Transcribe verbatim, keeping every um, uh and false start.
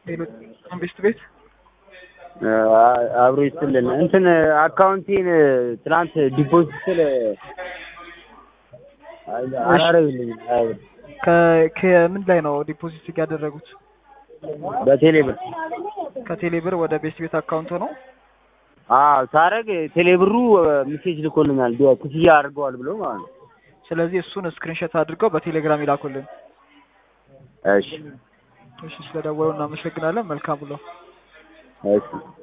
ሌሎች ኢንቨስት ቤት አብሮ ይስጥልን እንትን አካውንቴን ትናንት ዲፖዚት ስለ አላረግልኝ ከምን ላይ ነው ዲፖዚት ያደረጉት? በቴሌብር ከቴሌብር ወደ ቤስት ቤት አካውንት ነው? አዎ ታረግ ቴሌብሩ ሜሴጅ ልኮልኛል ክፍያ አድርገዋል ብሎ ማለት ነው። ስለዚህ እሱን ስክሪንሾት አድርገው በቴሌግራም ይላኩልን። እሺ እሺ ስለደወሉ እናመሰግናለን። መልካም ብሎ እሺ